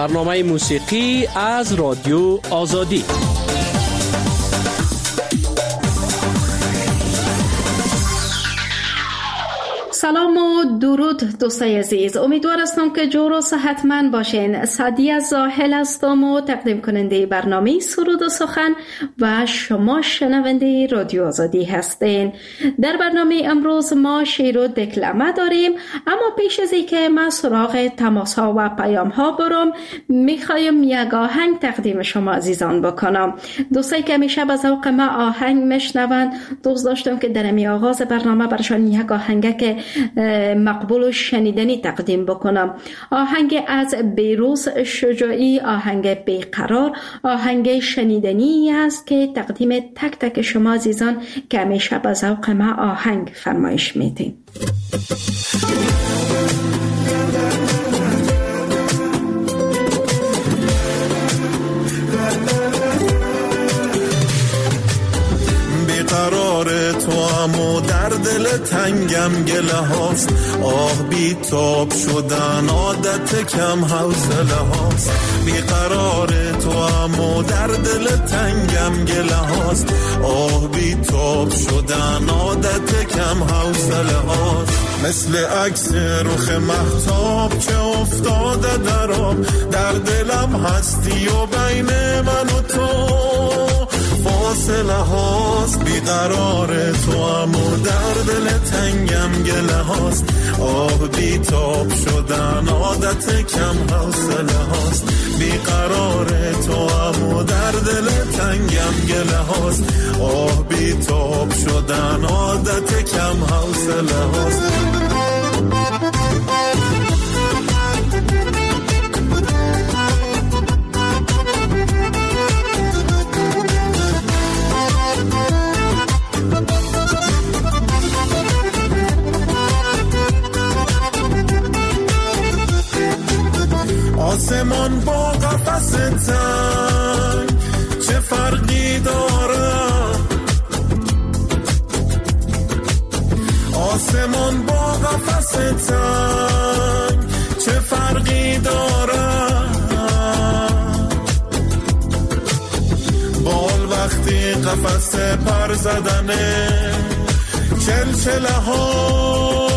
برنامه موسیقی از رادیو آزادی. سلام و درود دوستای عزیز، امیدوار هستم که جور و صحتمند باشین. سعدیه زاهل هستم و تقدیم کننده برنامه سرود و سخن و شما شنونده رادیو آزادی هستین. در برنامه امروز ما شعر و دکلمه داریم، اما پیش از اینکه من سراغ تماس ها و پیام ها برم، میخوایم یک آهنگ تقدیم شما عزیزان بکنم. دوستایی که همیشه به ذوق ما آهنگ میشنون، دوست داشتم که در امی آغاز برنامه برشان یک آهنگ که مقبول و شنیدنی تقدیم بکنم. آهنگ از بهروز شجاعی، آهنگ بیقرار، آهنگ شنیدنی است که تقدیم تک تک شما عزیزان که همیشه به ذوق ما آهنگ فرمایش میدین. قرار تو امو در دل تنگم گله هاست، آه بی تاب شدن عادت کم حوصله هاست. بی قرار تو امو در دل تنگم گله هاست، آه بی تاب شدن عادت کم حوصله هاست. مثل عکس رخ مهتاب که افتاده در آب، در دلم هستی و بین من و تو فاصله هاست. بیقرار تو امو در دل تنگم گله هاست، آه بی تاب شدن عادت کم حوصله هاست. بیقرار تو امو در دل تنگم گله هاست، آه بی تاب شدن عادت کم حوصله هاست. آسمان با قفس تنگ چه فرقی داره؟ آسمان با قفس تنگ چه فرقی داره؟ بال وقتی قفس پر زدنه چلچله ها،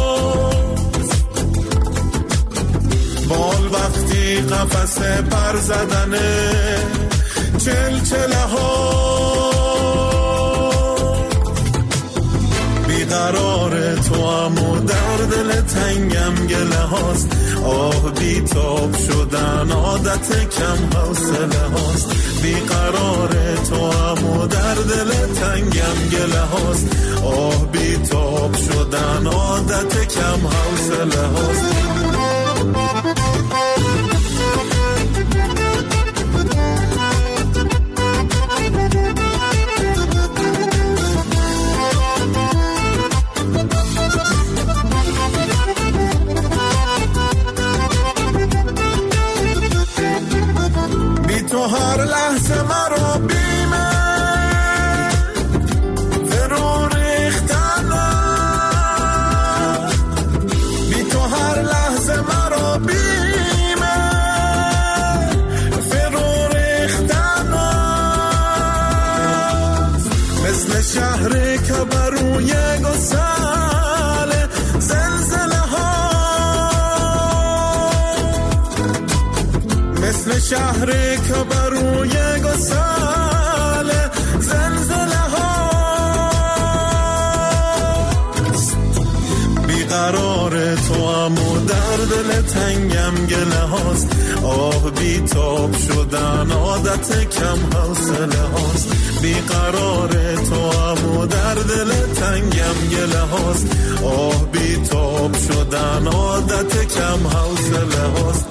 بال وقتی قفس پر زدنه چلچله ها. بیقرار تو امو در دل تنگم گله هاست، آه بی تاب شدن عادت کم حوصله هاست. بیقرار تو امو در دل تنگم گله هاست، آه بی تاب شدن عادت کم حوصله هاست. تو هر لحظه مرا بیمه فرو ریختنه، بی تو هر لحظه مرا بیمه فرو ریختنه. مثل شهری که بروی گسل زلزله ها، مثل شهری که بروی گسل زلزله ها. بیقرار تو امو در دل تنگم گله هاست، آه بی تاب شدن عادت کم حوصله هاست. بیقرار تو امو در دل تنگم گله هاست، آه بی تاب شدن عادت کم حوصله هاست.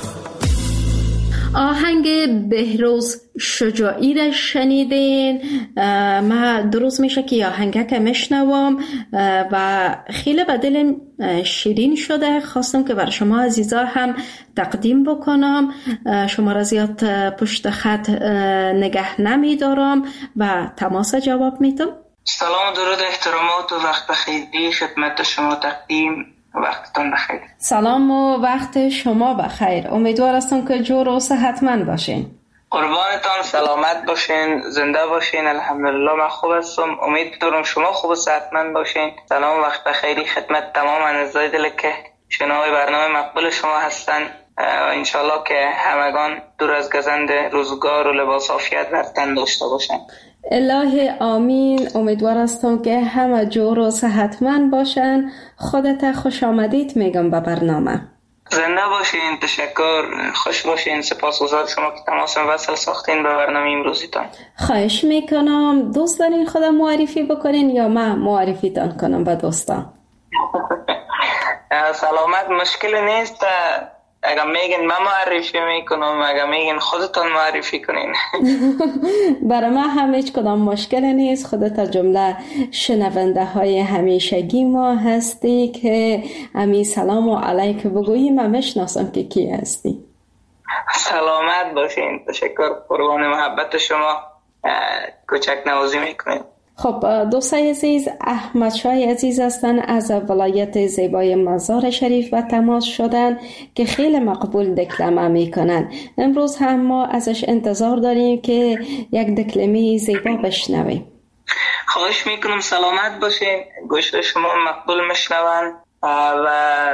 آهنگ بهروز شجاعی را شنیدین. ما درست میشه که آهنگه که میشنوم و خیلی به دلم شیرین شده، خواستم که برای شما عزیزا هم تقدیم بکنم. شما را زیاد پشت خط نگه نمیدارم و تماس جواب میدم. سلام و درود، احترامات و وقت بخیری خدمت شما تقدیم وقتتون بخیر. سلام و وقت شما بخیر. امیدوار هستم که جور و صحتمند باشین. قربانتان، سلامت باشین، زنده باشین. الحمدلله من خوب هستم. امیدوارم شما خوب و صحتمند باشین. سلام و وقت بخیری خدمت تمام اعضای دل که شنوای برنامه مقبول شما هستن. انشالله که همگان دور از گزند روزگار و لباس عافیت بر تن داشته باشن. الهی آمین. امیدوار هستم که همه جور و صحتمند باشن. خودت خوش آمدید میگم به برنامه. زنده باشین. تشکر. خوش باشین. سپاسگزار شما که تماس وصل ساختین به برنامه امروزیتان. خواهش میکنم. دوست دارین خودم معرفی بکنین یا من معرفیتان کنم به دوستان؟ سلامت، مشکل نیست. اگر میگین من معرفی میکنم، اگر میگین خودتون معرفی کنین. برای من هم هیچ کدام مشکل نیست. خودت جمله شنونده های همیشگی ما هستی که امی سلام و علیک بگویی. من میشناسم که کی هستی. سلامت باشین. تشکر. قربان محبت شما. کوچک نوازی میکنین. خب دوستای عزیز، احمد شاه عزیز هستن از ولایت زیبای مزار شریف و تماس شدن که خیلی مقبول دکلمه میکنن. امروز هم ما ازش انتظار داریم که یک دکلمه زیبا بشنویم. خواهش میکنم. سلامت باشین. گوش شما مقبول میشنون و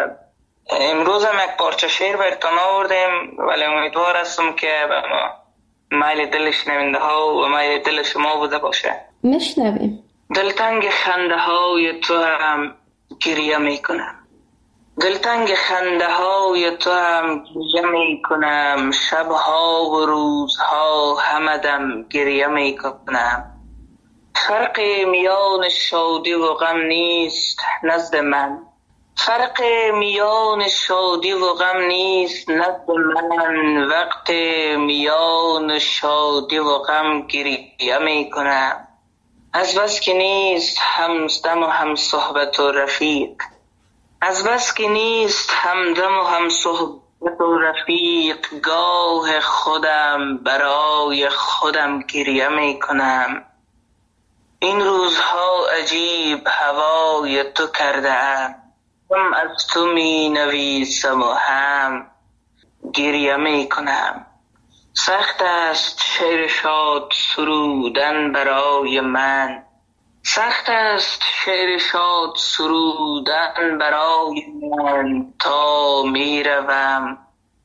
امروز هم یک پارچه شعر براتون آوردیم، ولی امیدوار هستم که میل دل شنونده ها و میل دل شما بوده باشه. میشنویم. دلتنگ خنده های تو هم گریه میکنم، دلتنگ خنده های تو هم گریه میکنم، شبها و روزها همدم گریه میکنم. فرق میان شادی و غم نیست نزد من، فرق میان شادی و غم نیست نزد من، وقت میان شادی و غم گریه میکنم. از بس که نیست همدم و هم صحبت و رفیق، از بس که نیست همدم و هم صحبت و رفیق، گاه خودم برای خودم گریه میکنم. این روزها عجیب هوای تو کرده ام، هم از تو می نویسم و هم گریه میکنم. سخت است شعر شاد سرودن برای من، سخت است شعر شاد سرودن برای من، تا می روم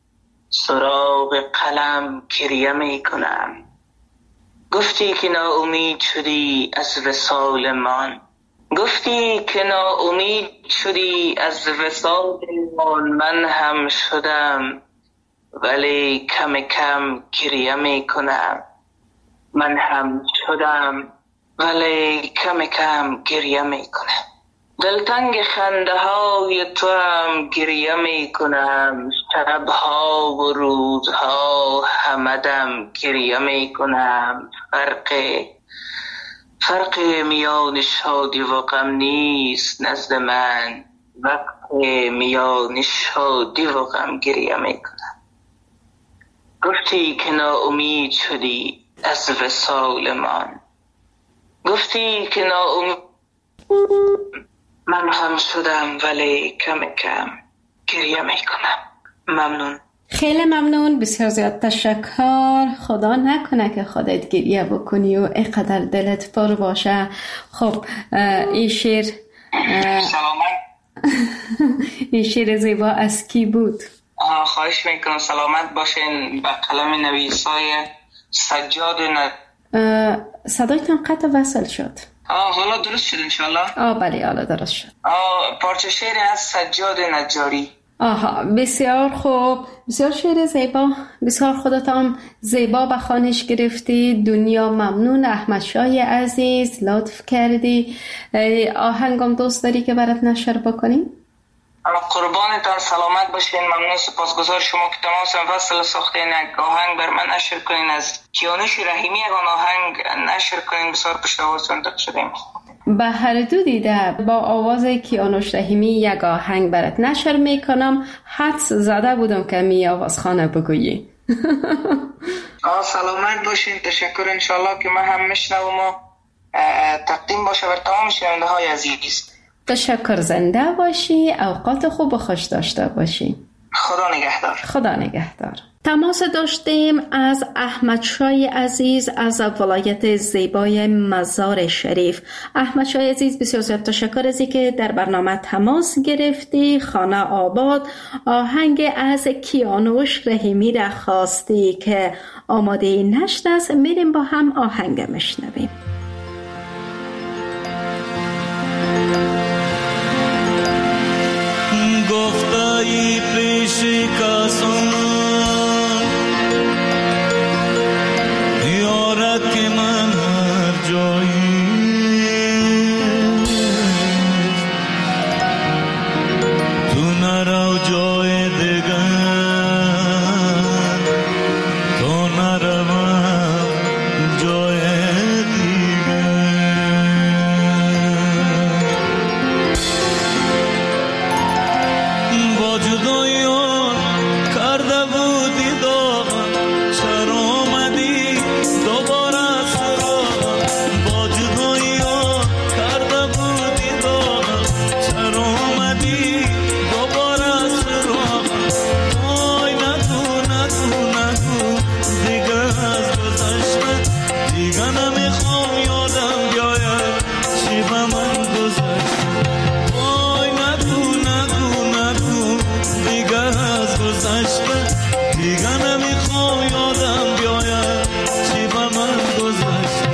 سراغ قلم گریه میکنم. گفتی که ناامید شدی از وصال من، گفتی که ناامید شدی از وصال من هم شدم، ولی کم کم گریه میکنم. من هم شدم ولی کم کم گریه میکنم. دلتنگ خنده های تو هم گریه میکنم، شبها و روزها همدم گریه میکنم. فرق میان شادی و غم نیست نزد من، وقت میان شادی و غم گریه میکنم. گفتی که ناامید شدی از وصال من، گفتی که ناامید من هم شدم ولی کم کم گریه میکنم. ممنون. خیلی ممنون. بسیار زیاد تشکر. خدا نکنه که خودت گریه بکنی و اینقدر دلت پر باشه. خب این شعر سلامت. این شعر زیبا از کی بود؟ خواهش میکنم. سلامت باشین. به قلم نویسای سجاد صدایتان قطع وصل شد. حالا درست شد انشالله. بله حالا درست شد. پارچه شعر از سجاد نجاری. بسیار خوب. بسیار شعر زیبا. بسیار خودتان زیبا به خوانش گرفتی. دنیا ممنون. احمد شاه عزیز لطف کردی. آهنگم دوست داری که برات نشر بکنیم؟ قربانتان. سلامت باشین. ممنون. سپاسگزار شما که تماس وصل ساختین. یک آهنگ بر من نشر کنین از کیانوش رحیمی. یک آهنگ نشر کنین. بسیار پشتوار صندوق شدیم. به هر دو دیده با آواز کیانوش رحیمی یک آهنگ برات نشر میکنم. حدس زده بودم که می آواز خانه بگویی. سلامت باشین. تشکر. انشالله که من هم میشنوم و تقدیم باشه بر تمام شنونده های عزیز. تشکر، زنده باشی، اوقات خوب و خوش داشته باشی. خدا نگهدار. خدا نگهدار. تماس داشتیم از احمد شای عزیز از ولایت زیبای مزار شریف. احمد شای عزیز، بسیار زیاد تشکر از اینکه در برنامه تماس گرفتی. خانه آباد آهنگ از کیانوش رحیمی را خواستی که آماده نشت است. میریم با هم آهنگ مشنویم. گفتایی پیش کسان یارد که من هر جایی تو نرو جای دیگر تو نروم جای دیگر با جدایی کرده بودی داغم چرا آمدی دوباره سراغم با جدایی کرده بودی داغم چرا آمدی دوباره سراغم وای نگو نگو نگو دیگه از گذشته دیگه نمیخوام یادم بیاید چی به من گذشته وای نگو نگو نگو دیگه از گذشته دیگه نمیخوام یادم بیاید چی به من گذشته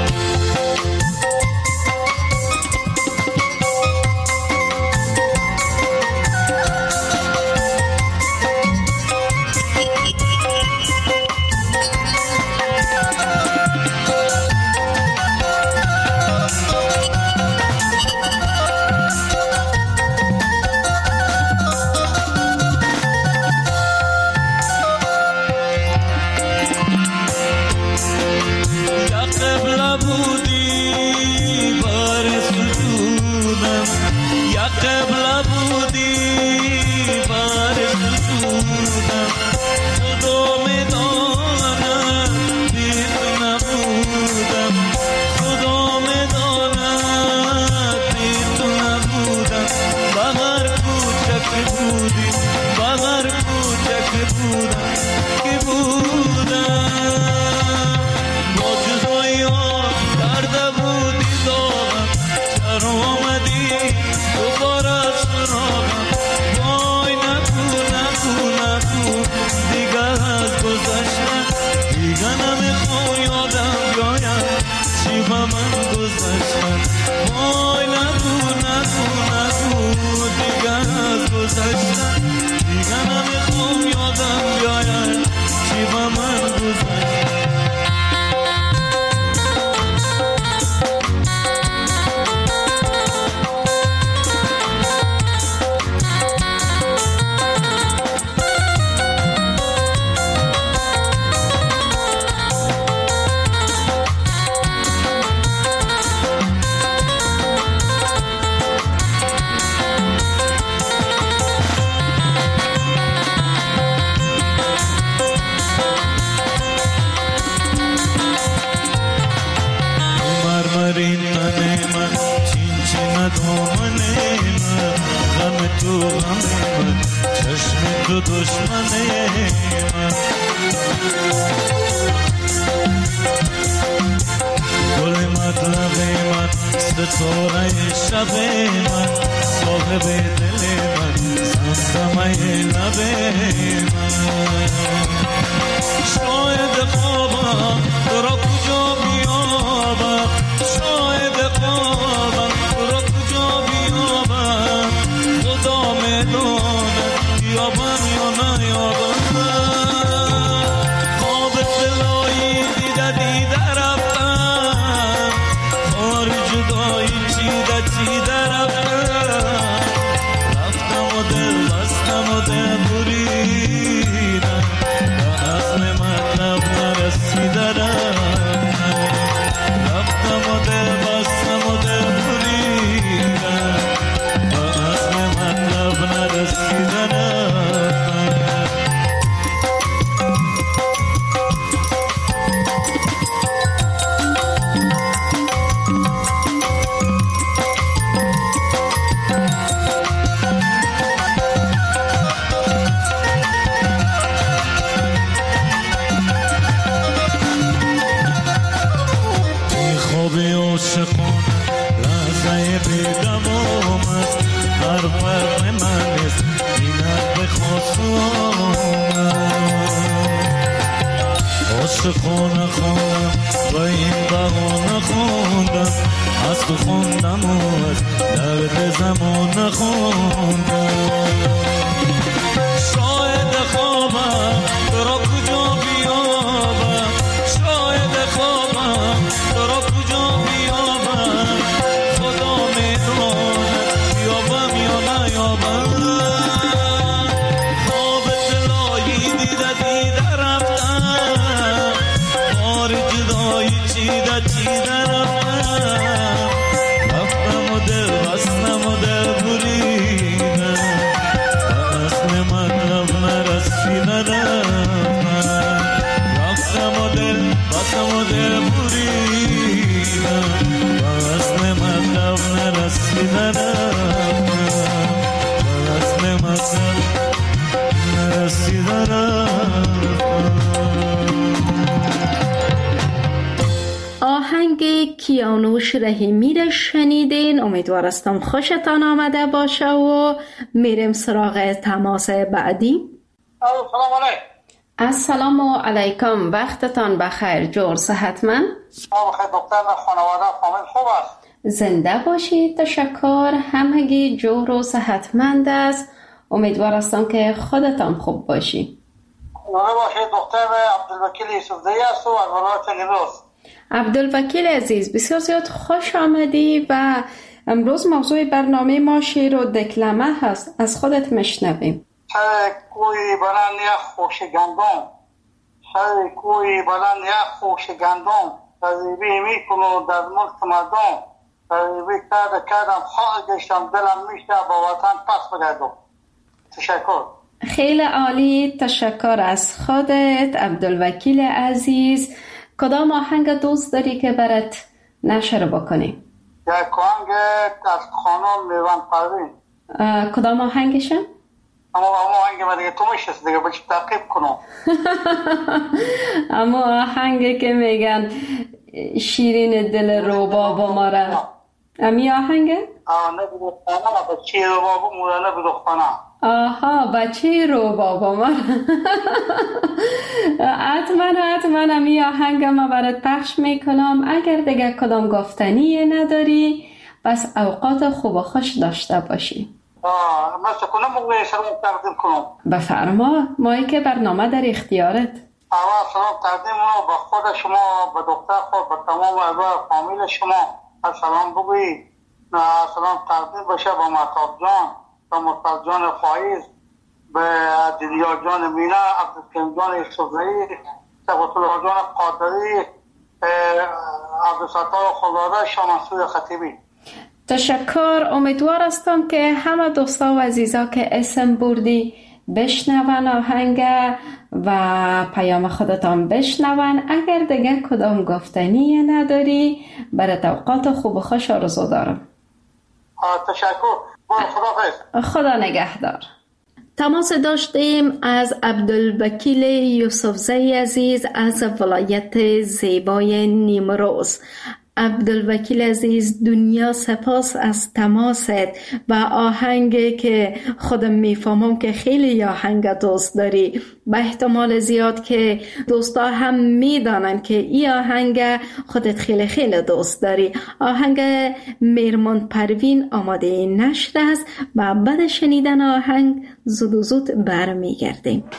یا قبل بودی بار سجودم یا قبل بودی بار سجودم خدا میداند بی تو نبودم خدا میداند بی تو نبودم بغر کوچک بودی بغر کوچک بودم که بودم با جدایی کرده بودی داغم چرا آمدی دوباره سراغم وای نگو نگو نگو دیگه از گذشته دیگه نمیخوام یادم بیاید چی به من گذشته وای نگو نگو نگو دیگه از گذشته دیگه نمیخوام یادم بیاید چی به من گذشته مرمرین تن من چین چین دامن من غم تو غم من چشم تو دشمن من گل مطلب من ستاره شب من صاحب دل من زمزمه لب من شاید خوابم تو را کجا بیابم شاید خوابم تو را کجا بیابم خدا میداند بیابم یا نیابم خواب دلایی دیده رفتم خار جدایی چیده رفتم رفتم و دل بستم و دل بریدم به عزم مطلب نرسیده رفتم عاشقان لحظه بیدوام است هر فرق من است اینت بخواستم عاشقان خواندم و این بهانه خواندم از تو خواندم و از درد زمان خواندم شاید خوابم تو را کجا بیابم شاید خوابم تو را کجا بیابم خدا میداند بیابم یا نیابم خواب طلایی دیده رفتم بار جدایی چیده رفتم رفتم و دل بستم و دل بریدم اصل مطلب نرسیدم رفتم و دل بستم و دل بریدم اصل مطلب نرسیدم اصل مطلب نرسیدم. آهنگ کیانوش رحیمی را شنیدین. امیدوارستم خوشتان آمده باشه و میریم سراغ تماس بعدی. سلام علیکم. السلام علیکم، وقتتان بخیر، جور صحتمند؟ بخیر دکتر، خانواده فامیل خوب است؟ زنده باشید، تشکر، همگی جور و صحتمند است. امیدوارستم که خودتان خوب باشی. زنده باشید دکتر. عبدالوکیل یوسفزئی است و از ولایت نیمروز. عبدالوکیل عزیز، بسیار زیاد خوش آمدی و امروز موضوع برنامه ما شعر و دکلمه هست. از خودت مشنویم. کوی بلند یک خوش گندم کوی بلند یک خوش گندم تذیبی میکنو در ملک مردم تذیبی کردم خواهد گشتم دلم میشه با وطن پس بگردم. تشکر. خیلی عالی، تشکر از خودت عبدالوکیل عزیز. کدام آهنگ دوست داری که برات نشر بکنیم؟ یک آهنگ از خانم میوان پروین. کدام آهنگشم؟ اما آهنگ دیگه تو میشست دیگه بچه تعقیب کنم. اما آهنگ که میگن شیرین دل روباب ما را، امی آهنگه؟ نه بدختانه بچه روباب ما را، نه بدختانه. آها، بچه روباب ما را. حتما امی آهنگ ما برات پخش میکنم. اگر دیگه کدام گفتنی نداری بس اوقات خوب و خوش داشته باشی. مثل کنم بگوی سلام تقدیم کنم. بفرما، مایی که برنامه در اختیارت. اول سلام تقدیم کنم به خود شما، به دکتر خود، به تمام اعضای فامیل شما. سلام بگوی. سلام تقدیم بشه به مهتاب جان، به مصطفی جان فایز، به دیدیا جان مینا، عبدالکریم جان یوسفزئی، صفت الله جان قادری، عبدالستار خداداد، شاه منصور خطیبی. تشکر. امیدوار هستم که همه دوستا و عزیزا که اسم بردی بشنون آهنگ و پیام خودتان بشنون. اگر دیگه کدام گفتنی نداری برای اوقات خوب و خوش آرزو دارم. تشکر. خدا نگهدار. تماس داشتیم از عبدالوکیل یوسفزئی عزیز از ولایت زیبای نیمروز. عبدالوکیل عزیز، دنیا سپاس از تماست و آهنگی که خودم میفهمم که خیلی آهنگ دوست داری. به احتمال زیاد که دوستا هم میدانن که این آهنگ خودت خیلی خیلی دوست داری. آهنگ میرمان پروین آماده نشر است و بعد شنیدن آهنگ زود برمیگردیم.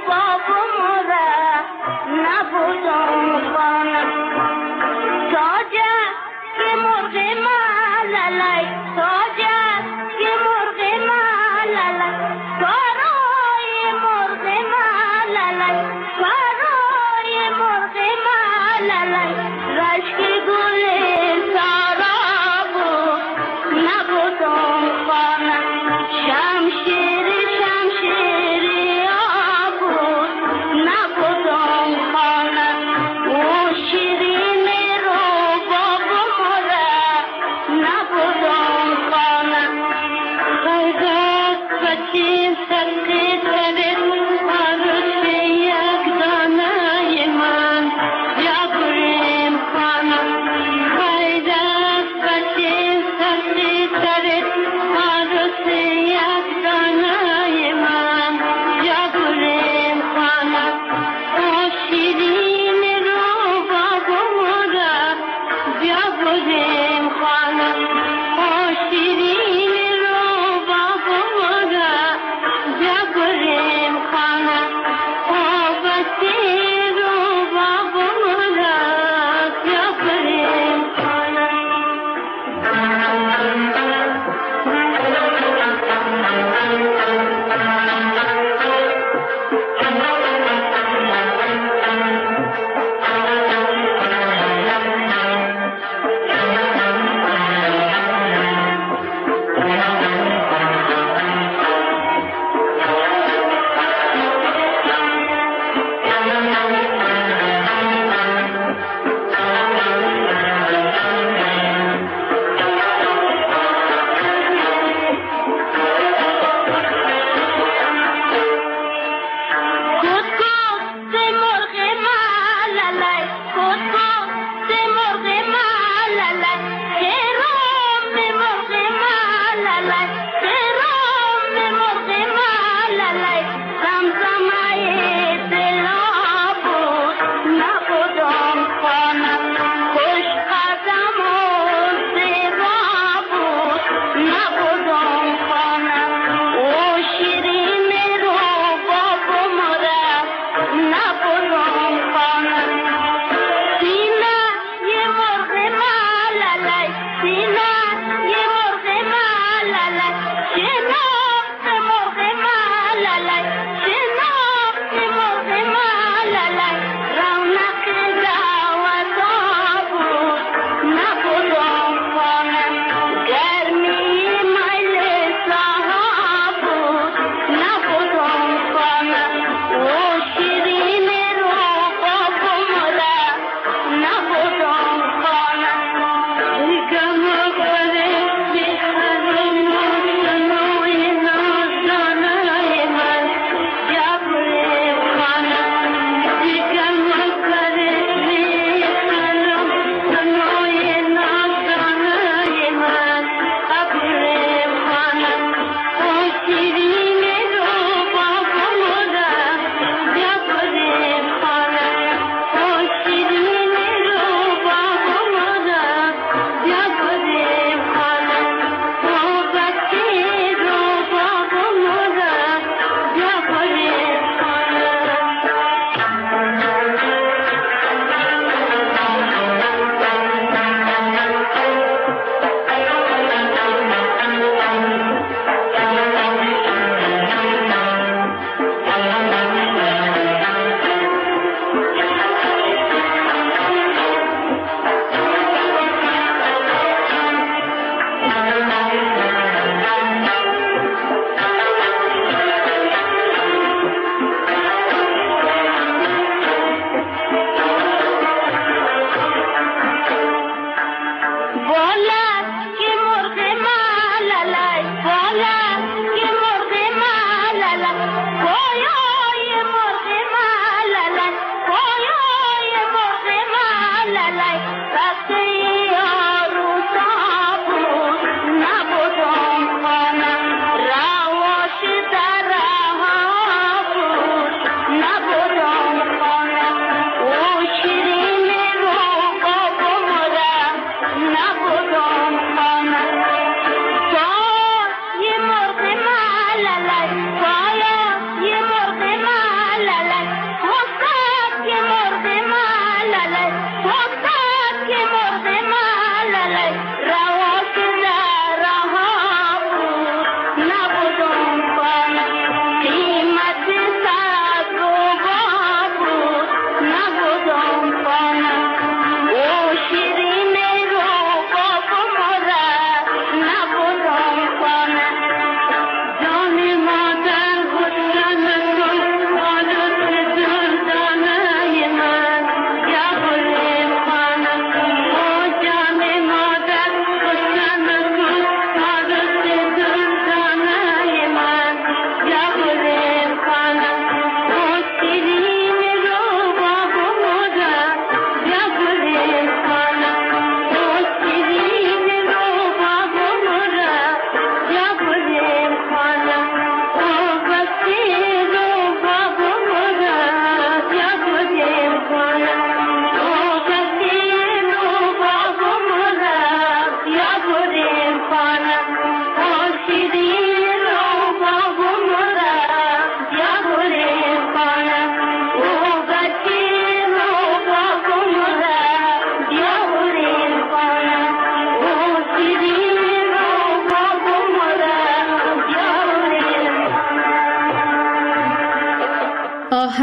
George نبودم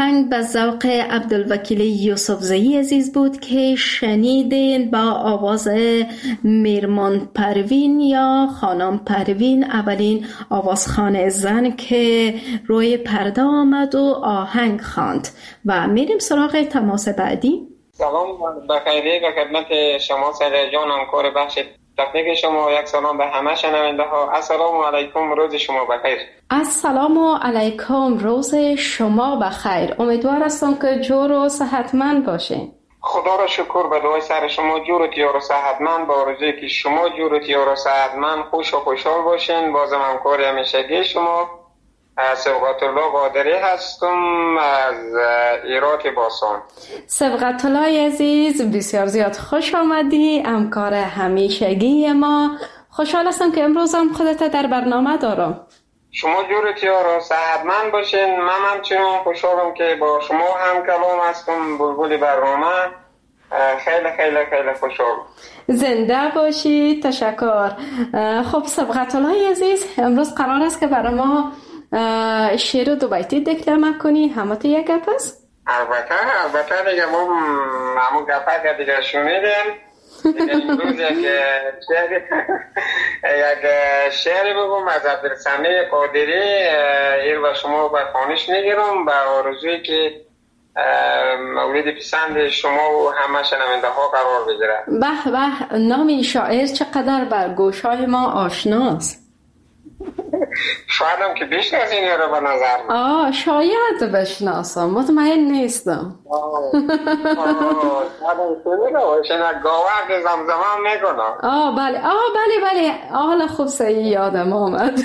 آهنگ به ذوق عبدالوکیل یوسفزئی عزیز بود که شنیدین با آواز میرمان پروین یا خانم پروین، اولین آوازخوان زن که روی پرده آمد و آهنگ خواند. و میریم سراغ تماس بعدی. سلام بخیری و خدمت شما سر جان همکار بخش تکنیک شما. یک سلام به همه شنونده ها. السلام علیکم، روز شما بخیر. السلام علیکم، روز شما بخیر. امیدوار هستم که جور و صحتمند باشین. خدا را شکر به دعای سر شما جور و تیار و صحتمند، با آرزویی که شما جور و تیار و صحتمند خوش و خوشحال باشین. بازم همکار همیشگی شما سبقت الله قادری هستم از ایرات باسان. سبقت الله عزیز، بسیار زیاد خوش آمدی، همکار همیشگی ما. خوشحال هستم که امروز هم خودت در برنامه دارم. شما جورتی ها صحتمند باشین. من همچنان خوشحالم که با شما هم کلام هستم، بلبل برنامه. خیلی خیلی خیلی خوشحال. زنده باشی. تشکر. خب سبقت الله عزیز، امروز قرار است که برای ما شعر دو بیتی دکلمه کنی. همه تو یک گپ است؟ البته دیگه ما همون گپه دیگه شنیدیم. دیگه امروز یک شعر بگم از عبدالسمیع قادری. این و شما به خوانش میگیرم به آرزویی که مورد پسند شما و همه شنونده ها قرار بگیره. به به، نام این شاعر چقدر بر گوشهای ما آشناست. شاید هم که بشناسین رو به نظر من. شاید بشناسم، مطمئن نیستم. گاوه که زمزمه میکنم. بله حالا خوب صحیح یادم آمد.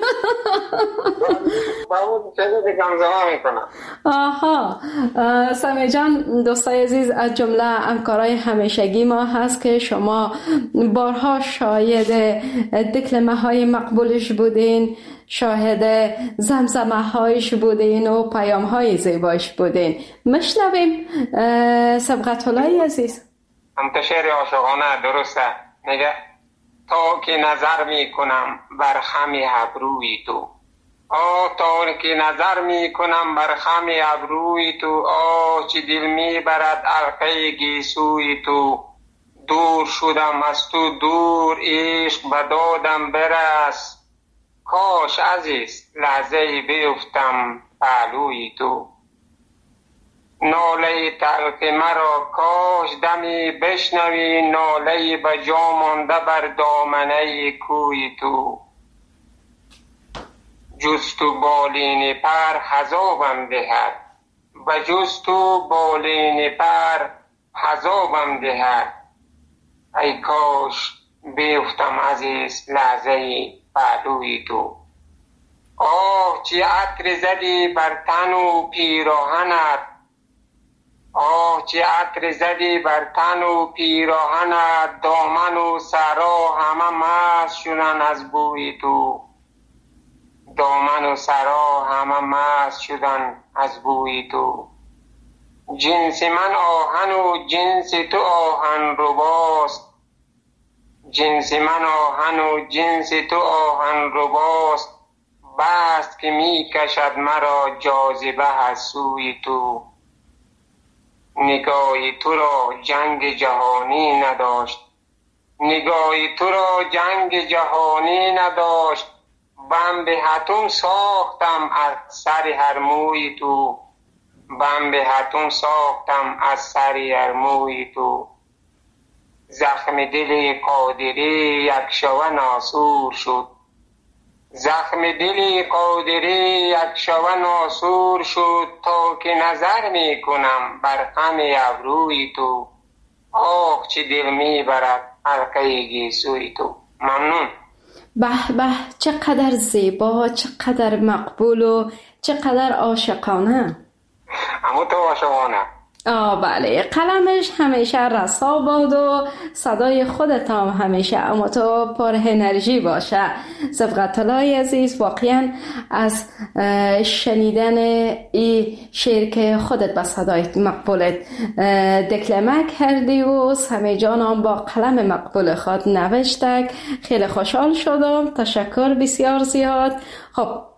آها، سمیع جان، دوستای عزیز، از جمله همکارای همیشگی ما هست که شما بارها شاهد دکلمه های مقبولش بودین، شاهد زمزمه هایش بودین و پیام های زیبایش بودین. مشنویم سبقت الله عزیز. شعر عاشقانه درسته. میگه تا که نظر میکنم بر خم ابروی تو، تا که نظر میکنم بر خم ابروی تو، چه دل میبرد علقه گیسوی تو. دور شدم از تو دور، عشق بدادم برس، کاش عزیز لحظه بیفتم پهلوی تو. ناله تلخ مرا کاش دمی بشنوی، ناله بجا مانده بر دامنه کوی تو. جز تو بالین پر حذابم دهد، بجز تو بالین پر حذابم دهد، ای کاش بیفتم عزیز لحظه پهلوی تو. چه عطر زدی بر تن و پیراهنت، چه عطر زدی بر تن و پیراهنت، دامن و سرا همه مست شدن از بوی تو. دامن و سرا همه مست شدن از بوی تو. جنس من آهن و جنس تو آهن رباست، جنس من آهن و جنس تو آهن رباست، بست که می کشد مرا جاذبه از سوی تو. نگاهی تو را جنگ جهانی نداشت، نگاهی تو را جنگ جهانی نداشت، بم به حتم ساختم از سر هر موی تو. بم به حتم ساختم از سر هر موی تو. زخم دل قادری یک شوه ناسور شد، زخم دل قادری یک شوه ناسور شد، تا که نظر می کنم بر خم ابروی تو. چه دل می برد حلقه گیسوی تو. ممنون. به به، چقدر زیبا، چقدر مقبول و چقدر عاشقانه. اما تو عاشقانه. بله، قلمش همیشه رسا باد و صدای خودت هم همیشه اما تو پر انرژی باشه. سبقت الله عزیز، واقعا از شنیدن این شعر که خودت به صدای مقبولت دکلمه کردی و سمیع جان هم با قلم مقبول خود نوشتک، خیلی خوشحال شدم. تشکر بسیار زیاد. خب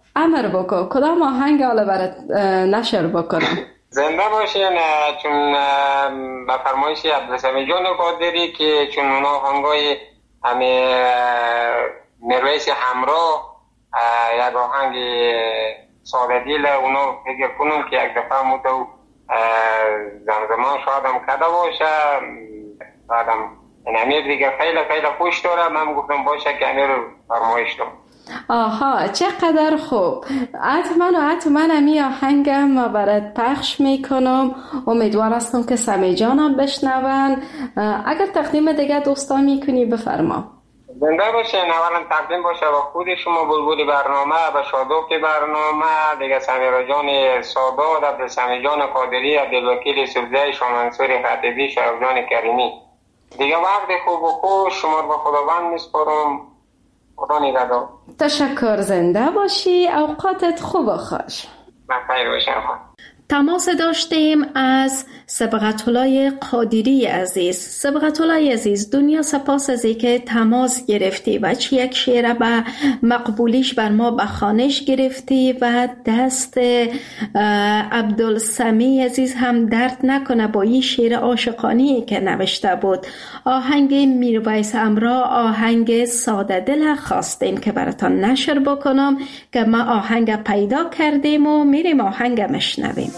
امر بکن کدام آهنگ حالا برات نشر بکنم؟ زنده باشین. چون به فرمایش عبدالسمیع جان قادری که چون اونا آهنگای همه مرویس همراه یک آهنگ ساده دیل اونا فکر کنم که یک دفعه متو زمزمان شایدم کده باشه شایدم امیر دیگه خیلی خوش داره. من گفتم باشه که امیر رو فرمایش دارم. آها چقدر خوب. حتما امی آهنگم برات پخش میکنم. امیدوار هستم که سمیع جانم بشنون. اگر تقدیم دیگه دوستان میکنی بفرما. زنده باشین. اولا تقدیم باشه با خود شما بلبل برنامه و شادوک برنامه دیگه، سمیرا جان سادات، عبدالسمیع جان قادری، عبدالوکیل سبزه، شامنصور خطیبی، شرف جان کریمی. دیگه وقت خوب و خوش شما رو به خداوند میسپارم. خدا نگهدار. تشکر. زنده باشی. اوقاتت خوب و خوش. بخیر باشین. تماس داشتیم از صبغت‌الله قادری عزیز. صبغت‌الله عزیز، دنیا سپاس از اینکه تماس گرفتی و یک شعر به مقبولیش بر ما به خوانش گرفتی و دست عبدالسمیع عزیز هم درد نکنه با این شعر عاشقانه‌ای که نوشته بود. آهنگ میرویس همراه، آهنگ ساده دل خواستین که براتان نشر بکنم که ما آهنگ پیدا کردیم و میریم آهنگ مشنویم.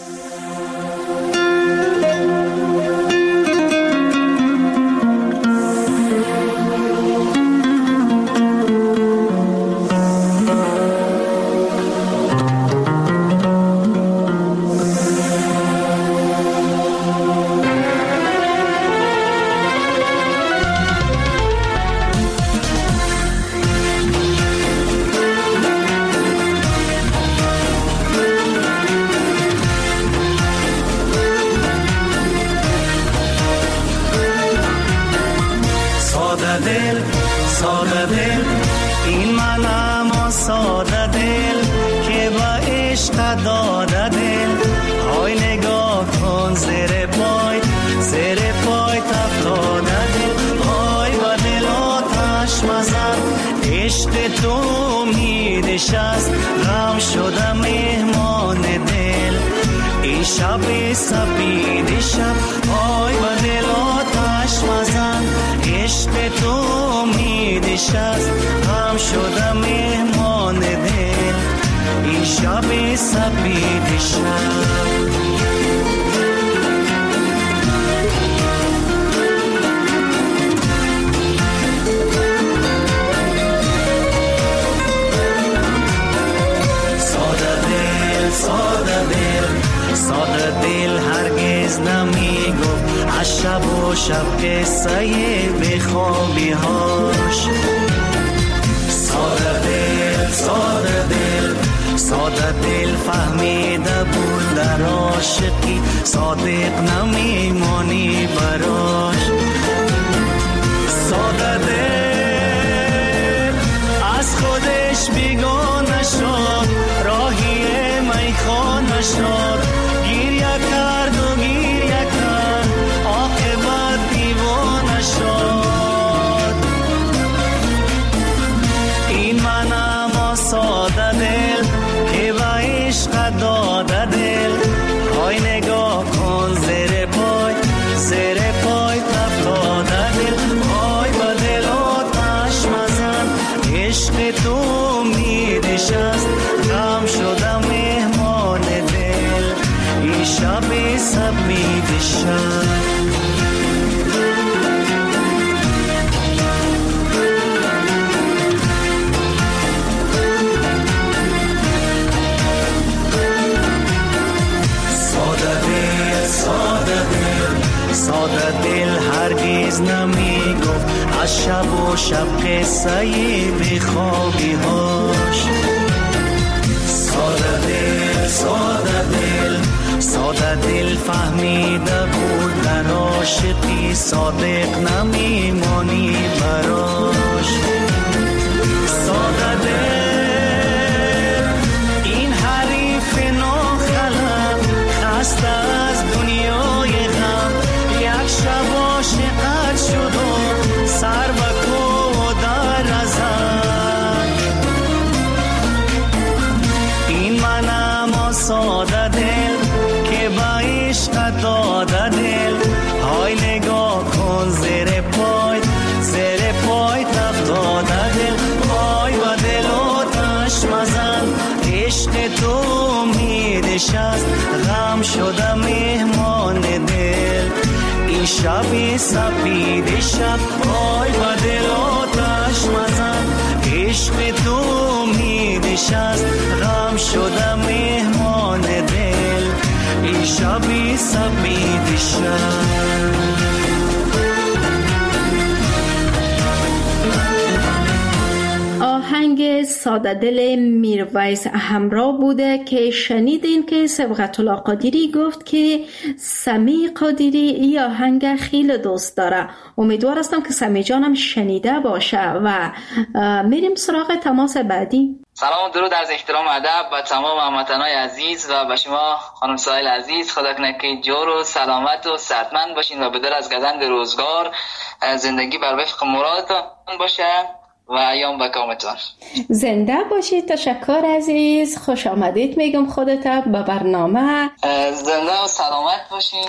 شب قصه به خوابی هاش. ساده دل فهمیده بود در عاشقی، صادق نمیمانی براش. ساده دل از خودش بیگانه شد، راهی میخانه شد، گریه کرد و گریه کرد، عاقبت دیوانه شد. این منم ساده دل که به عشق داده دل، های نگاه کن زیر پای افتاده دل، های با دل آتش مزن، عشق تو میدشست، غم شدم مهمان دل، این شب سب میدشست. ساده دل هرگز نمی گفت از شب و شب قصه به خوابی هاش. ساده دل فهمیده بود در عاشقی، صادق نمیمانی براش. ساده دل این حریف ناخلق، خسته از دنیای غم، یک شب عاشقت شد و سر و کو در ازم. نشست غم شده مهمان دل. این شبی سپید شب پای و دل آتش مزن، عشق تو امید شست غم شده مهمان دل. این شبی سپید شب. آهنگ ساده دل میرویس همراه بوده که شنیدین که صبغت الله قادری گفت که سمی قادری این آهنگ خیلی دوست داره. امیدوار هستم که سمی جانم شنیده باشه و میریم سراغ تماس بعدی. سلام و درود از احترام و ادب به تمام هموطنان عزیز و به شما خانم سایل عزیز. خدا کنه که جور و سلامت و صحتمند باشین و به در از گزند روزگار زندگی بر وفق مرادتان باشه و ایام به کامتان. زنده باشید. تشکر عزیز، خوش آمدید میگم خودت به برنامه. زنده و سلامت باشین.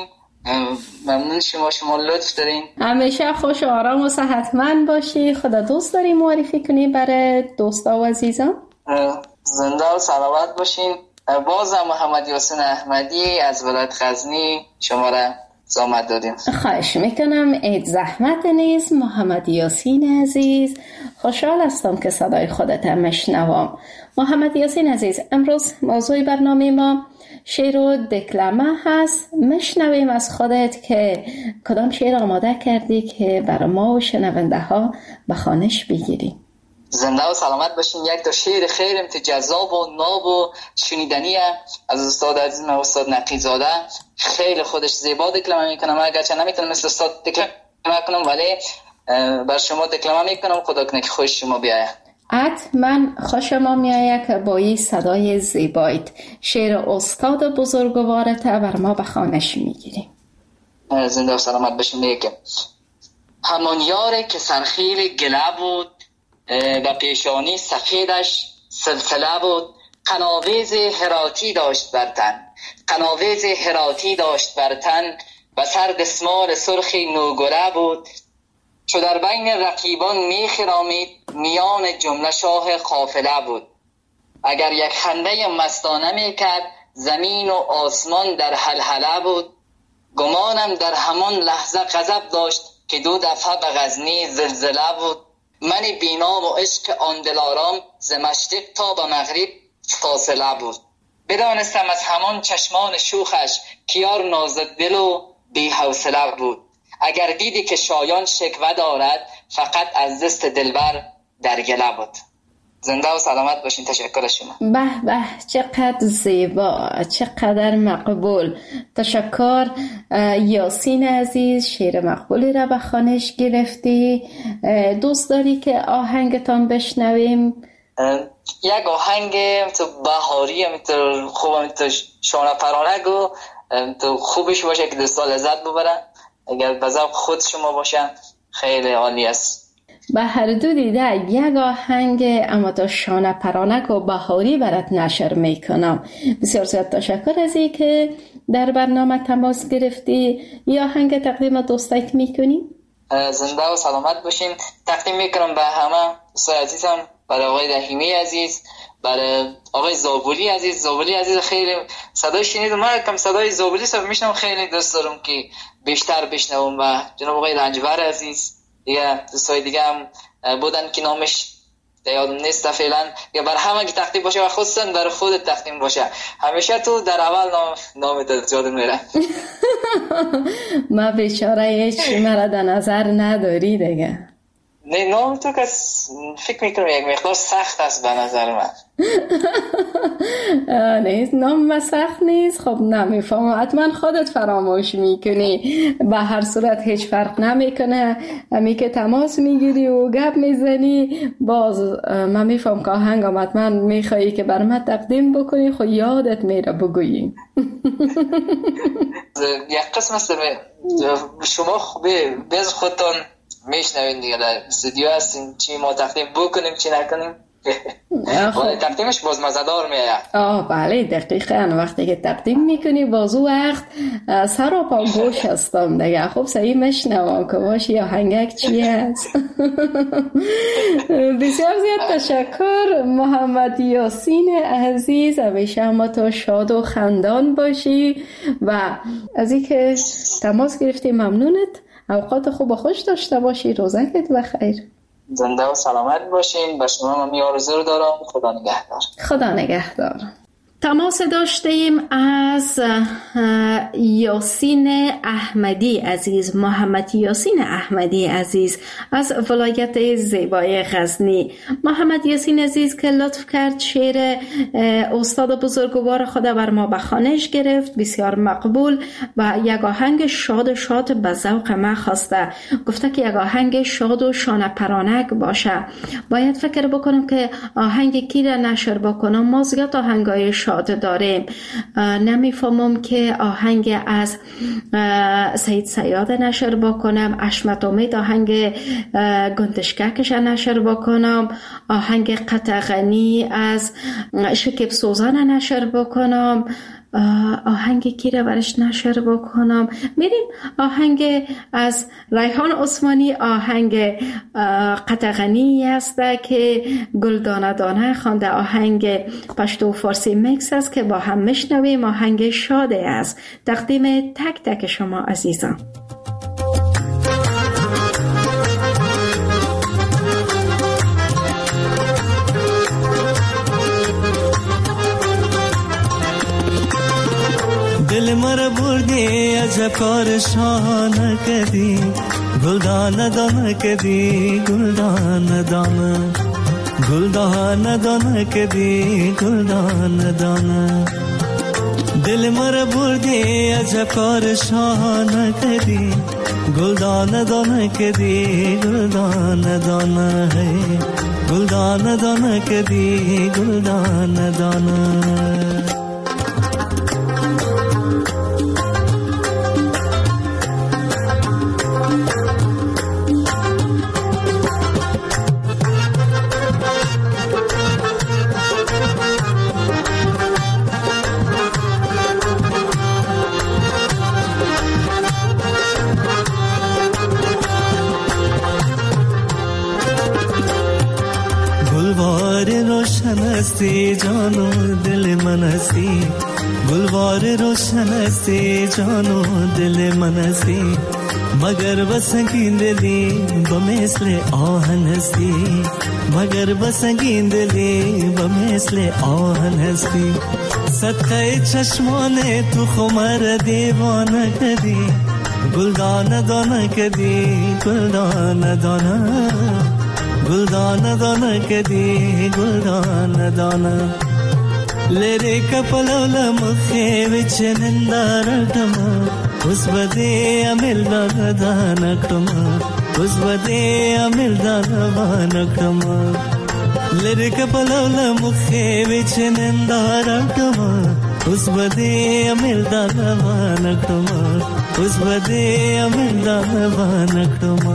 ممنون شما لطف دارین. همیشه خوش و آرام و صحتمند باشی. خدا دوست داری معرفی کنی برای دوستا و عزیزان؟ زنده و سلامت باشین. بازم محمد یاسین احمدی از ولایت غزنی شما را زحمت دادیم. خواهش میکنم. عید زحمت نیست. محمد یاسین عزیز، خوشحال هستم که صدای خودت مشنوم. محمد یاسین عزیز، امروز موضوع برنامه ما شعر و دکلمه هست. مشنویم از خودت که کدام شعر آماده کردی که برای ما و شنونده ها به خوانش بگیری. زنده و سلامت باشین. یک تا شعر خیلی جذاب و ناب و شنیدنی از استاد عزیزم استاد نقی‌زاده. خیلی خودش زیبا دکلمه میکنم، اگرچه نمیتونم مثل استاد دکلمه کنم ولی بر شما دکلمه میکنم. خدا کنه که خوش شما بیایه. حتما خوش ما میایه که با این صدای زیبایت شعر استاد بزرگوارت بر ما به خوانش میگیری. زنده و سلامت باشین. میگه که همان یاره که سرخیل گله بود و پیشانی سفیدش سلسله بود، قناویز هراتی داشت بر تن، قناویز هراتی داشت بر تن و سر دسمال سرخی نوگره بود. چو در بین رقیبان میخرامید میان جمله شاه قافله بود. اگر یک خنده مستانه میکرد زمین و آسمان در هلهله بود. گمانم در همان لحظه غضب داشت که دو دفعه به غزنی زلزله بود. من بینام و عشق آن دلارام ز مشرق تا به مغرب فاصله بود. بدانستم از همان چشمان شوخش کیار نازک دل و بی حوصله بود. اگر دیدی که شایان شکوه دارد فقط از دست دلبر در گله بود. زنده و سلامت باشین. تشکر شما. به به، چقدر زیبا، چقدر مقبول. تشکر یاسین عزیز، شعر مقبولی را به خوانش گرفتی. دوست داری که آهنگتان بشنویم؟ یک آهنگ تو بهاری تو خوبم تو شانه پرانه گو تو خوبش باشه که دوستا لذت ببرن. اگر به ذوق خود شما باشه خیلی عالی است. به هر دو دیده یک آهنگ اما تا شانه پرانک و بهاری برات نشر میکنم. بسیار زیاد تشکر از این که در برنامه تماس گرفتی. یا آهنگ تقدیم دوستایت میکنی؟ زنده و سلامت باشین. تقدیم میکنم به همه دوستای عزیزم، برای آقای رحیمی عزیز، برای آقای زابولی عزیز. زابولی عزیز خیلی صدای شنیدم، من کم صدای زابولی سب میشنم، خیلی دوست دارم که بیشتر بشنوم. و جناب آقای رنجبر عزیز، دیگه دوستای دیگه هم بودن که نامش یادم نیست فعلا. یا بر همه که تقدیم باشه و خصوصا بر خودت تقدیم باشه. همیشه تو در اول نامت یادم میره. ما بیچاره هیچ مرا در نظر نداری دیگه. نه نام تو که فکر میکنم یک مقدار سخت است به نظر من. نیست نام سخت نیست. خب نمیفهم، حتما خودت فراموش میکنی. به هر صورت هیچ فرق نمیکنه، همی که تماس میگیری و گپ میزنی باز من میفهم که آهنگم حتما میخوایی که بر من تقدیم بکنی، خب یادت میره بگویی. یک قسم است شما خوبه bez خودتان میشنوین دیگه، در استودیو هستین، چی ما تقدیم بکنیم چی نکنیم. ولی تقدیمش باز مزدار میاد. بله دقیقاً وقتی که تقدیم میکنی باز او وقت سر و پا گوش هستم دیگه. خب صحیح مشنوم که باشی آهنگک چی هست. بسیار زیاد تشکر محمد یاسین عزیز، همیشه هم تو شاد و خندان باشی و از این که تماس گرفتی ممنونت. اوقات خوب و خوش داشته باشی. روزکت بخیر. زنده و سلامت باشین. به شما من آرزو رو دارم. خدا نگهدار. خدا نگهدار. تماس داشتیم از یاسین احمدی عزیز، محمد یاسین احمدی عزیز از ولایت زیبای غزنی. محمد یاسین عزیز که لطف کرد شعر استاد بزرگوار خدا بر ما به خوانش گرفت، بسیار مقبول و یک آهنگ شاد شاد به ذوق ما خواسته. گفته که یک آهنگ شاد و شانه پرانک باشه. باید فکر بکنم که آهنگ کی را نشر بکنم. ما زیاد آهنگای شاد داریم. نمیفهمم که آهنگ از سید سیاد نشر بکنم، اشمت امید آهنگ گندشککش نشر بکنم، آهنگ قطغنی از شکیب سوزان نشر بکنم، آهنگ کی را برش نشر بکنم. میریم آهنگ از ریحان عثمانی، آهنگ قطغنی است که گلدانه دانه خوانده، آهنگ پشتو و فارسی میکس است که با هم میشنویم. آهنگ شاده است. تقدیم تک تک شما عزیزان. دل مر بردی عجب کار شانه کدی، گلدانه دانه کدی، گلدانه دانه، گلدانه دانه کدی، گلدانه دانه. دل مر بردی عجب کار شانه کدی، گلدانه دانه کدی، گلدانه دانه، گلدانه دانه کدی، گلدانه دانه. हस्ती जानो दिल मन हसी, गुलवार रोशन हस्ती जानो दिल मन हसी, मगर बसंगी दिली बमेसले आहन हस्ती, मगर बसंगी दिली बमेसले आहन हस्ती. सत्य चश्माने तू खुमर दीवाना कदी, गुलदाना दाना कदी, गुलदाना दाना, गुलदाना दाना कदी, गुलदाना दाना. लेरे कपलवल मुखे विच निंदारटमा, उस बदे अमिल दानकटमा, उस बदे अमिल दानकटमा. लेरे कपलवल मुखे विच निंदारटमा, उस बदे अमिल दानकटमा, उस बदे अमिल दानकटमा.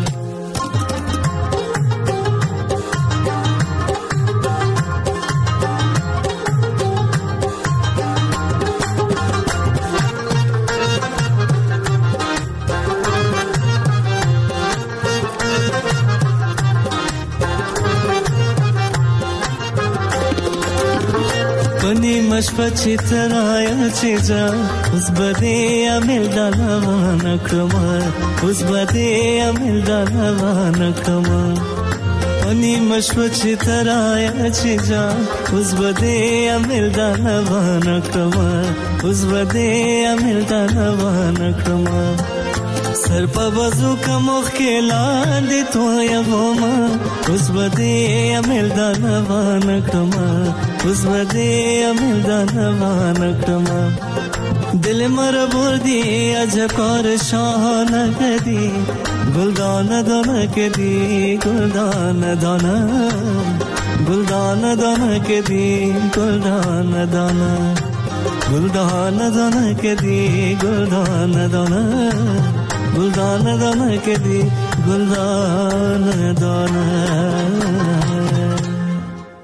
मशपची तराया चीजा, उस बदे अमिल दानवान क्रमा, उस बदे अमिल दानवान क्रमा. अनि मशपची तराया चीजा, उस बदे अमिल दानवान क्रमा, उस बदे अमिल दानवान क्रमा. सर पर बजू का मुख्ला दे तो यवमा, उस बदे अमिल दानवान क्रमा, उस बदे अमिल दानवान क्रमा. दिल मर बुर्दी अजकर शान कदी, गुलदाना दाना कदी, गुलदाना दाना, गुलदाना दाना कदी, गुलदाना दाना, गुलदाना दाना कदी, गुलदाना दाना, गुलदाना दाना कदी, गुलदाना दाना.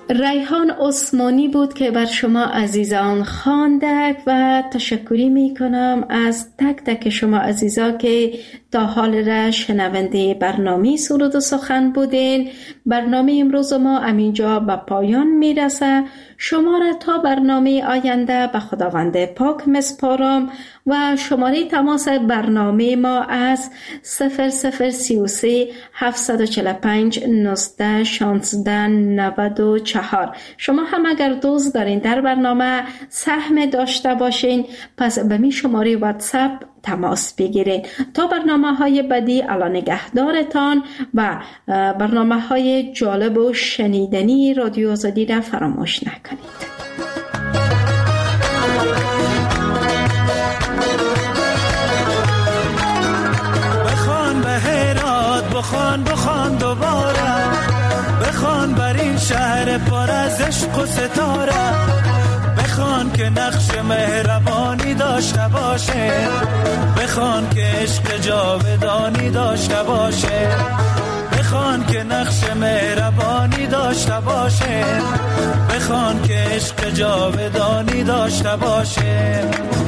ریحان عثمانی بود که بر شما عزیزان خواندک و تشکری می کنم از تک تک شما عزیزا که تا حال را شنونده برنامه سرود و سخن بودین. برنامه امروز ما همینجا به پایان می رسه. شما را تا برنامه آینده به خداوند پاک مسپارم و شماره تماس برنامه ما از 0033 745 19 16 94. شما هم اگر دوست دارین در برنامه سهم داشته باشین پس به می شماره واتساپ تماس بگیرین. تا برنامه‌های بعدی الله نگهدارتان و برنامه‌های جالب و شنیدنی رادیو آزادی را فراموش نکنید. بخوان به هرات، بخوان دوباره، بخوان بر این شهر پر از عشق و ستاره، بخوان که نقش مهربانی داشته باشه، بخوان که عشق جاودانی داشته باشه، بخوان که نقش مهربانی داشته باشه، بخوان که عشق جاودانی داشته باشه.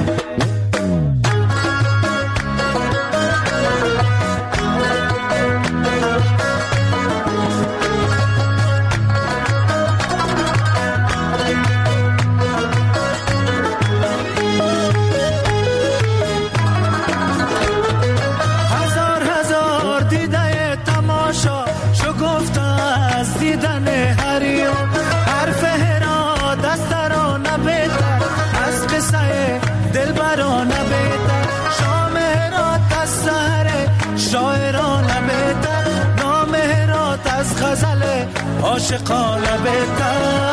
عاشقانه بهتر.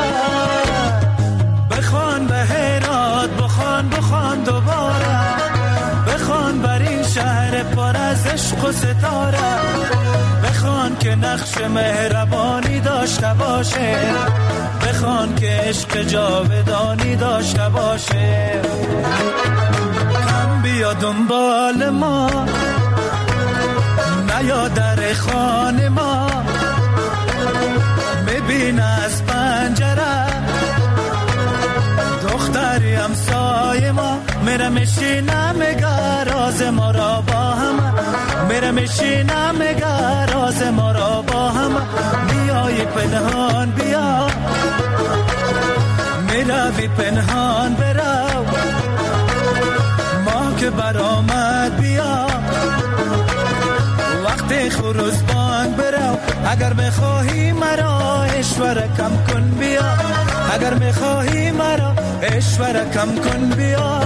بخوان به هرات، بخوان دوباره، بخوان بر این شهر پر از عشق و ستاره، بخوان که نقش مهربانی داشته باشه، بخوان که عشق جاودانی داشته باشه. کم بیا دنبال ما، نیا در خانه ما، ببین از پنجره دختری همسایه ما، میره میشینه میگه راز ما را با هم، میره میشینه میگه راز ما را با هم. بیای پنهان بیا، میروی پنهان برو، ما که برآمد بیا، وقتی خروز بانگ برو. اگر بخواهی مرا اشوره کم کن بیا، اگر بخواهی مرا اشوره کم کن بیا.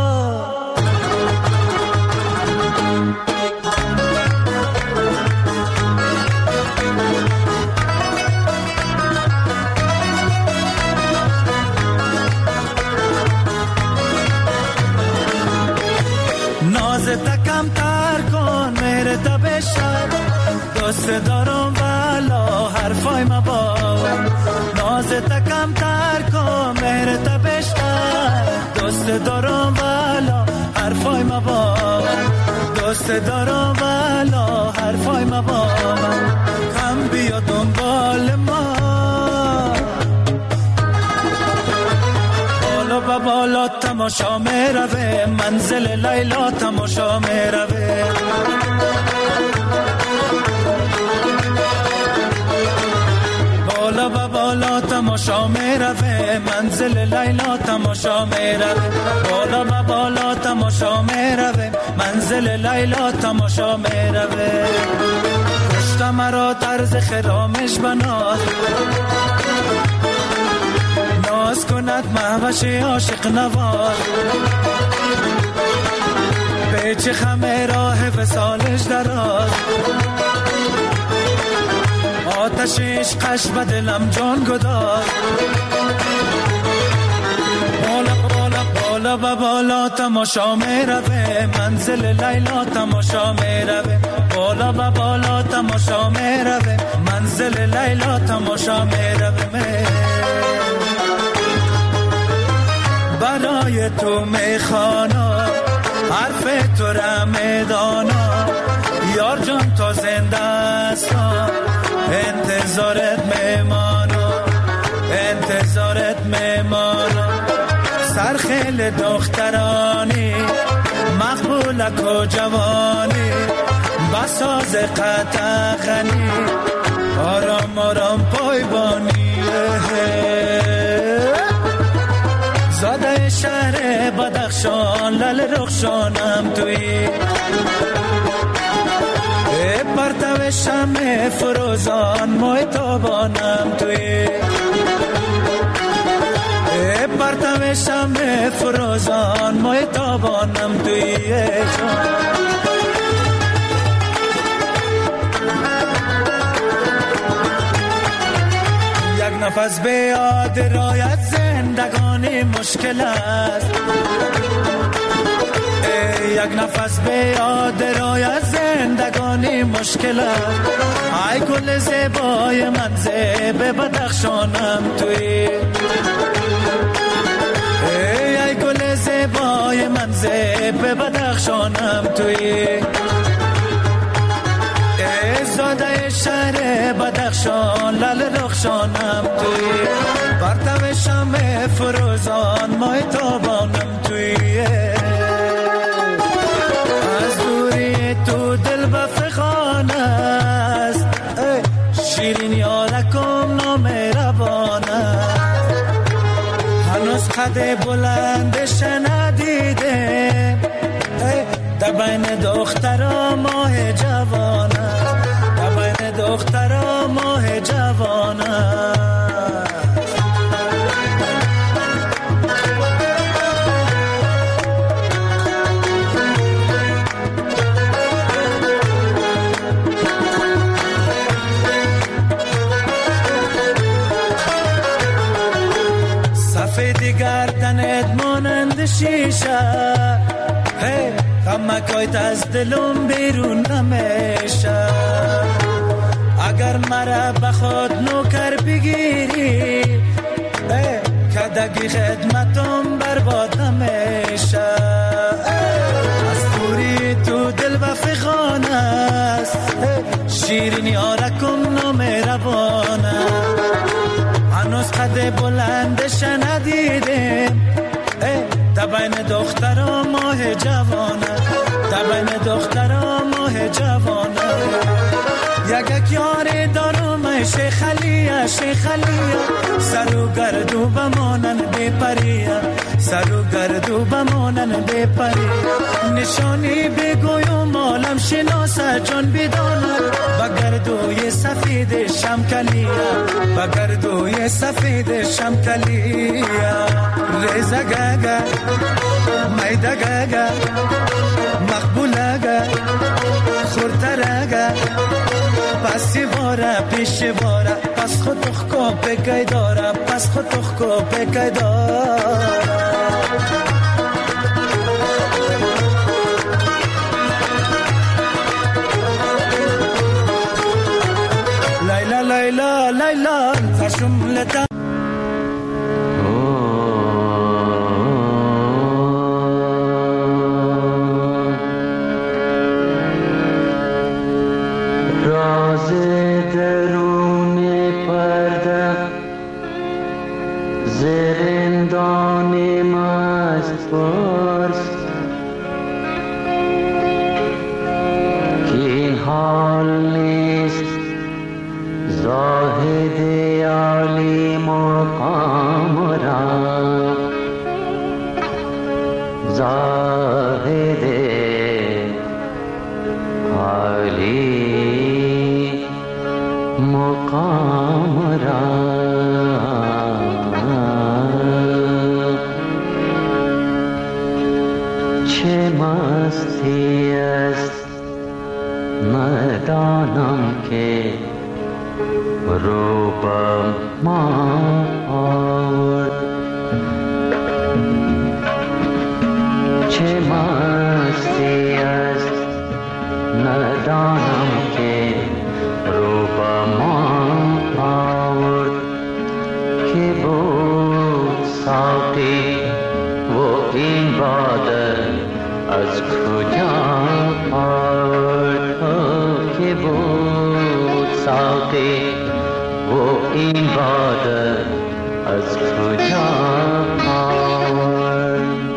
نازت کم تر کن مهرت بشد، دوست دارم والا حرفای مباد. نازت کم تر کن مهرت بشد، دوست دارم والا حرفای مباد، دوست دارم والا حرفای مباد. کم بیا دنبال ما، بالا و بالا تماشا میروه، منزل لیلا تماشا میروه. بالا و بالا تماشا میروه، منزل لیلا تماشا میروه. بالا و بالا تماشا میروه، منزل لیلا تماشا میروه. کشت مرا طرز خرامش بناز، ناز کند مهوش عاشق نواز. پیچ خمه راه وصالش دراز، آتش عشقش به دلم جان گداز. بالا بالا بالا و بالا تماشا میروه، منزل لیلا تماشا میروه. بالا و بالا تماشا میروه، منزل لیلا تماشا میروه. برای تو میخوانا حرف تو را میدانا، یار جان تا زنده است انتظارت میمانا. دل دخترانی مقبولک و جوانی بساز قطعخنی آرام آرام پایبانی زاده شهر بدخشان لل رخشانم توی پرتو شمع فروزان موی تابانم توی پرتو شمع فروزان موی تابانم توی یک نفس به یاد رایت زندگانی مشکل است یک نفس به یاد رایت زندگانی مشکل است ای گل زیبای من زیب بدخشانم توی ای گل زیبای من زیب بدخشانم توی زاده شهر بدخشان لل رخشانم توی پرتو شمع فروزان مای تابانم توی از دوری تو دل بفخان است شیرین یارکم نامهربان است هنوز قد بلند شنیدم در بین دخترا ماه جوان در بین دخترا ماه جوان سفید گردنت مانند شیشه غمکایت از دلم بیرون نمیشه اگر مرا بخواد نوکر بگیری کدگی خدمتم برباد نمیشه از دوری تو دل بفخان است شیرین یارکم نامهربانه هنوز قد بلندش ندیدم در بین دخترا ماه جوانه در بین دخترا ماه جوانه یک یاری دارم شیخلیه شیخلیه سر و گردو بمانن بپریه سر و گردو بمانن بپریه نشانی بگویم عالم شناسه جان بدانه بگردوی سفید شمکلیه بگردوی سفید شمکلیه ریزه گگه میده گگه مقبوله گه خورتره گه پسی باره پیش باره پس خود تخکو بگی داره پس خود تخکو بگی داره لیلا لیلا لیلا زشملتا این باد از کجا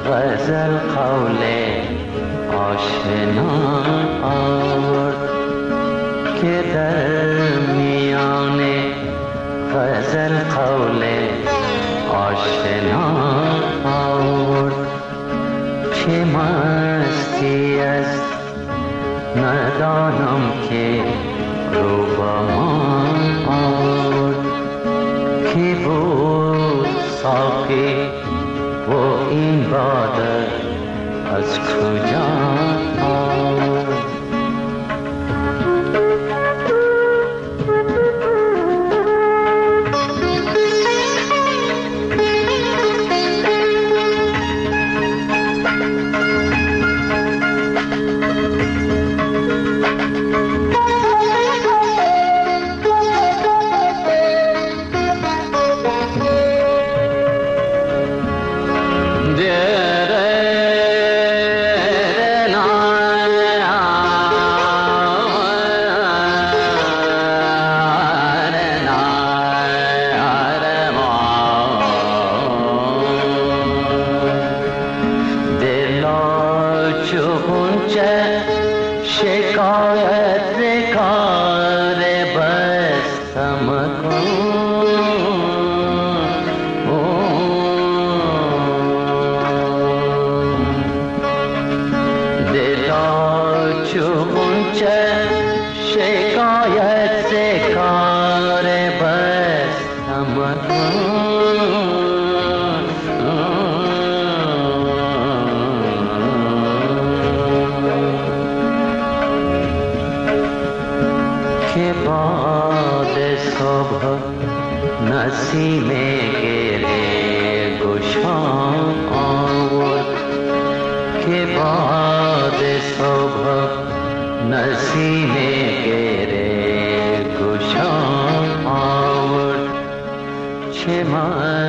غزل قول آشنا آورد که در میان غزل قول آشنا آورد چه مستی است ندانم که رو با من آورد که بود ساقی و این باده از کجا آورد نسیم گره گشان آورد که باد صبح نسیم گره گشان آورد چه من